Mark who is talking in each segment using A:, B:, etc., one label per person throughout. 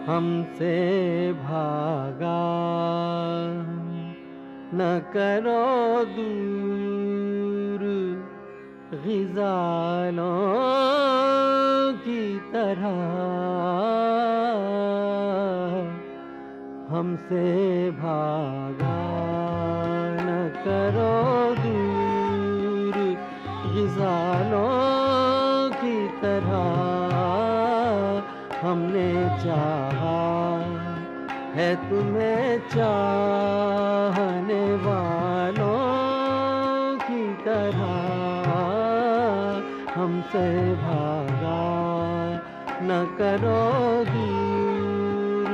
A: हमसे भागा न करो दूर ग़िज़ालों की तरह, हमसे भागा न करो दूर ग़िज़ालों की तरह। हमने चाहा है तुम्हें चाहने वालों की तरह, हमसे भागा न करो दूर।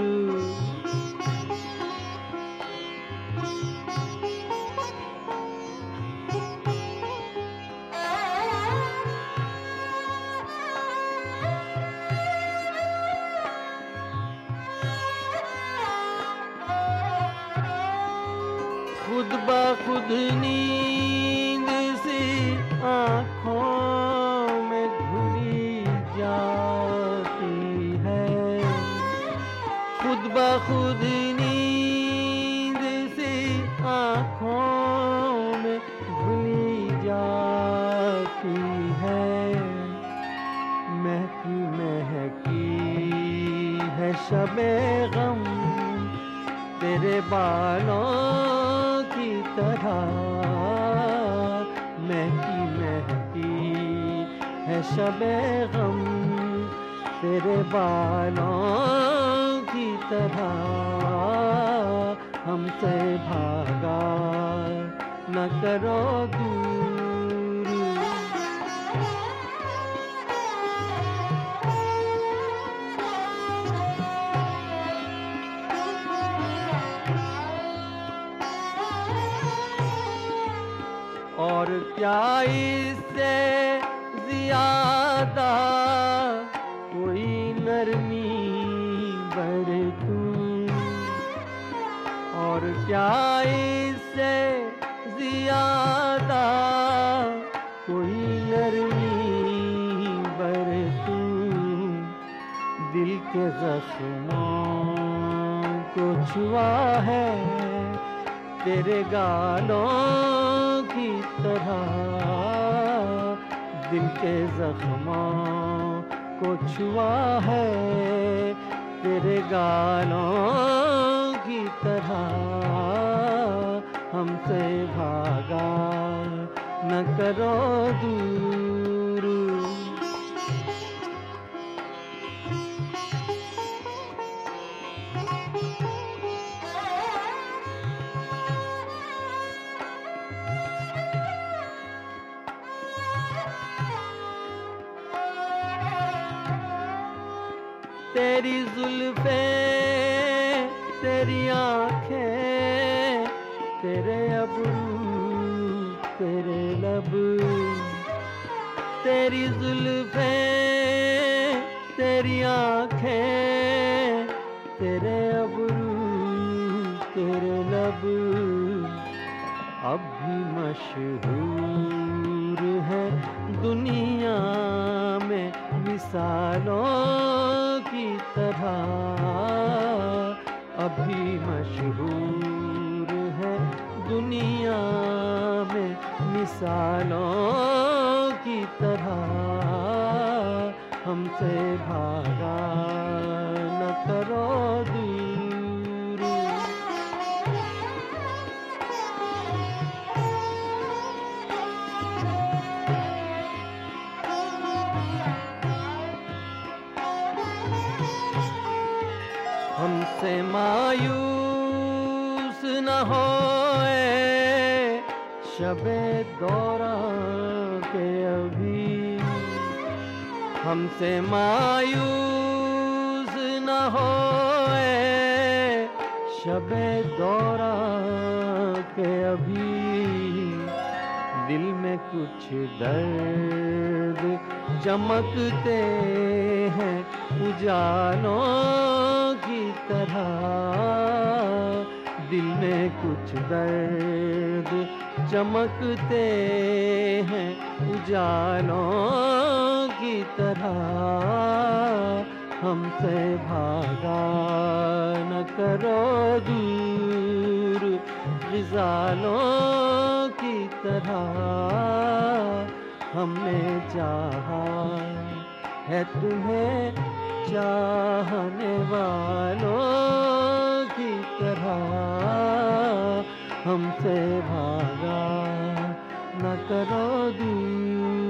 A: खुद ब खुद नींद सी आँखों में घुली जाती है, खुद ब खुद नींद सी आँखों में घुली जाती है। महकी महकी है शबे गम तेरे बालों की तरह, महकी महकी है शबे गम तेरे बालों की तरह। हमसे भागा न करो दूर। और क्या इससे ज़्यादा कोई नरमी बरतूं, और क्या इससे ज़्यादा कोई नरमी बरतूं। दिल के ज़ख्मों को छुआ है तेरे गालों की तरह, दिल के ज़ख्मों को छुआ है तेरे गालों की तरह। हमसे भागा न करो दूर। तेरी जुल्फ़ें तेरी आँखें तेरे अबरू तेरे लब, तेरी जुल्फ़ें तेरी आँखें तेरे अबरू तेरे लब। अब भी मशहूर है दुनिया में मिसालों की तरह, अभी मशहूर है दुनिया में मिसालों की तरह। हमसे भागा न करो दूर। हमसे मायूस न होए शबे दौरां के अभी, हमसे मायूस न होए शबे दौरां के अभी। दिल में कुछ दर्द चमकते हैं उजालों की तरह, दिल में कुछ दर्द चमकते हैं उजालों की तरह। हमसे भागा न करो दूर, रिजालों की तरह हमने चाहा है तुम्हें, चाहने वालों की तरह हमसे भागा न करो दूर।